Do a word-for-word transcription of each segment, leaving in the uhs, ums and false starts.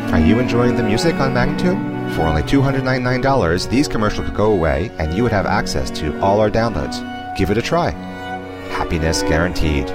Are you enjoying the music on Magnitude? For only two hundred ninety-nine dollars, these commercials could go away and you would have access to all our downloads. Give it a try. Happiness guaranteed.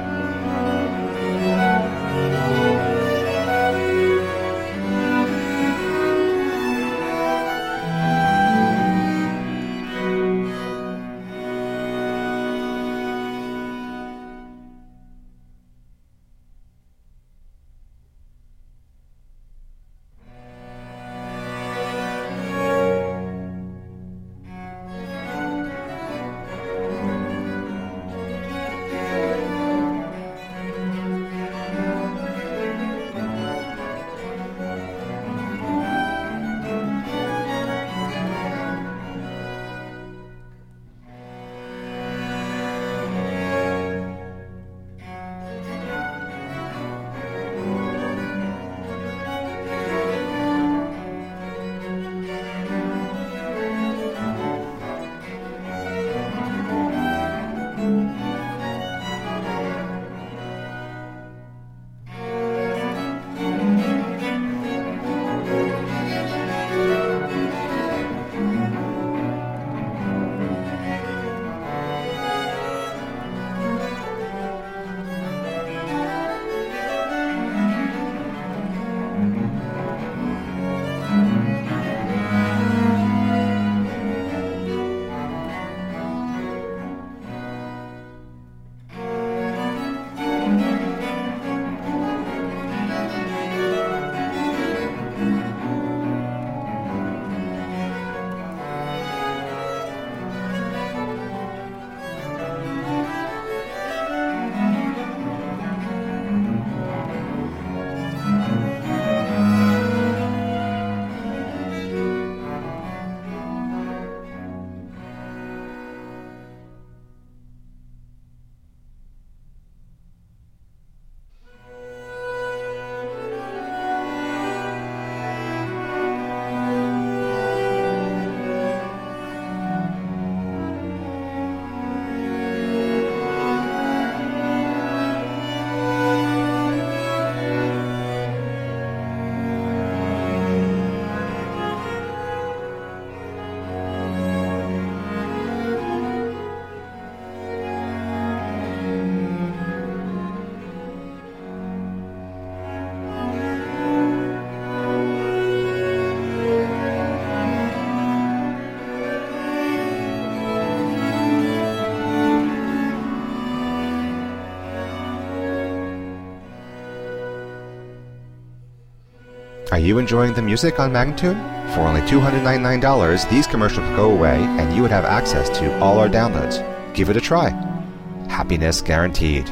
Are you enjoying the music on Magnitude? For only two hundred ninety-nine dollars, these commercials could go away and you would have access to all our downloads. Give it a try. Happiness guaranteed.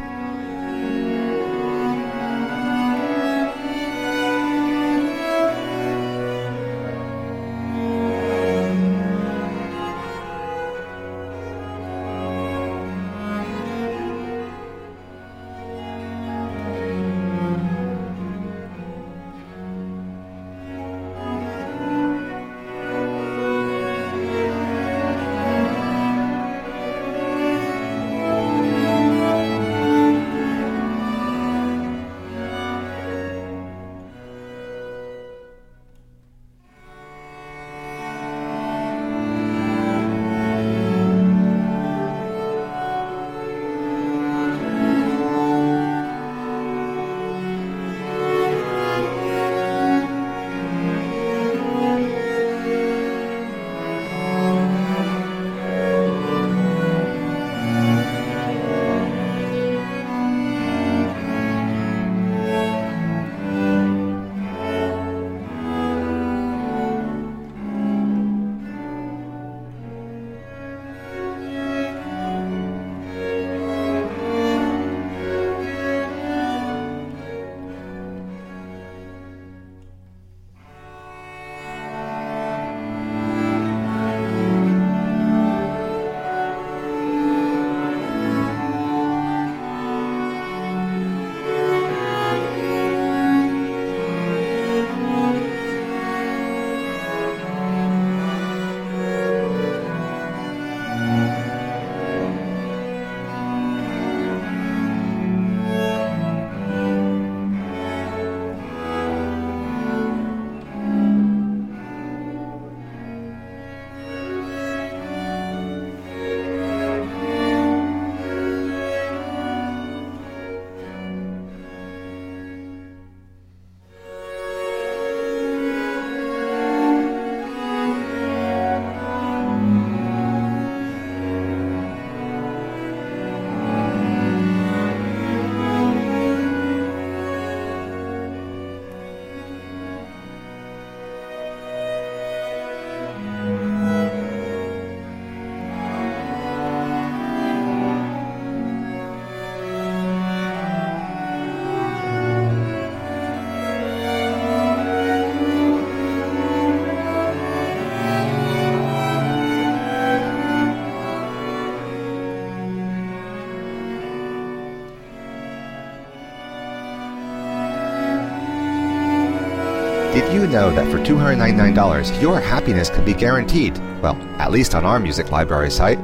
Did you know that for two hundred ninety-nine dollars your happiness can be guaranteed? Well, at least on our music library site.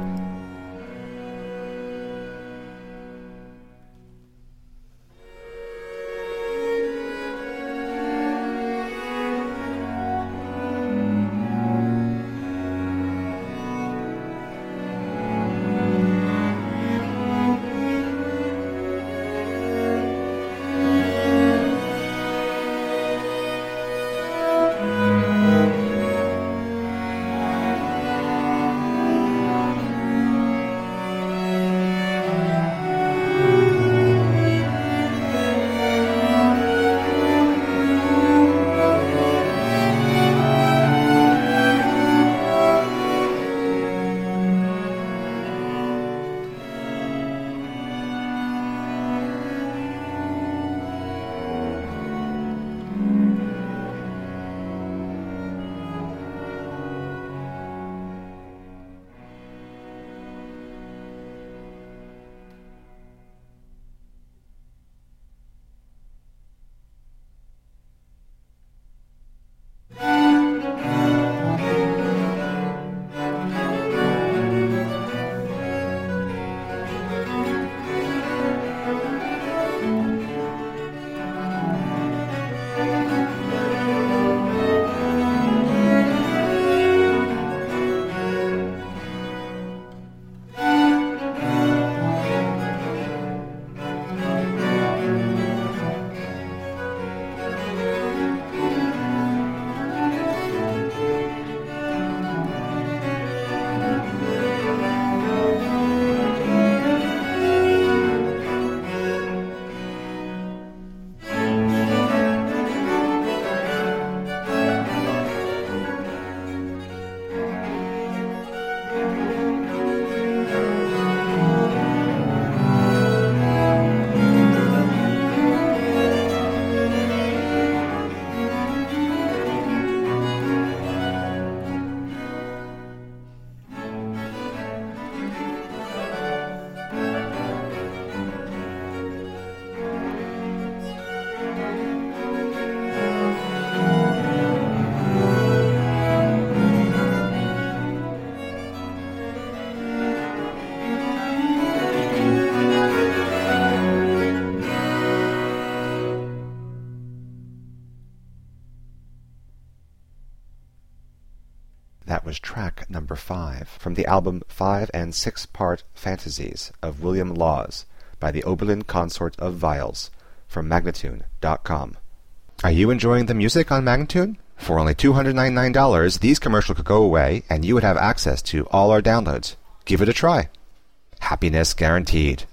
That was track number five from the album Five and Six Part Fantasies of William Laws by the Oberlin Consort of Viols from Magnatune dot com. Are you enjoying the music on Magnatune? For only two hundred ninety-nine dollars, these commercials could go away and you would have access to all our downloads. Give it a try. Happiness guaranteed.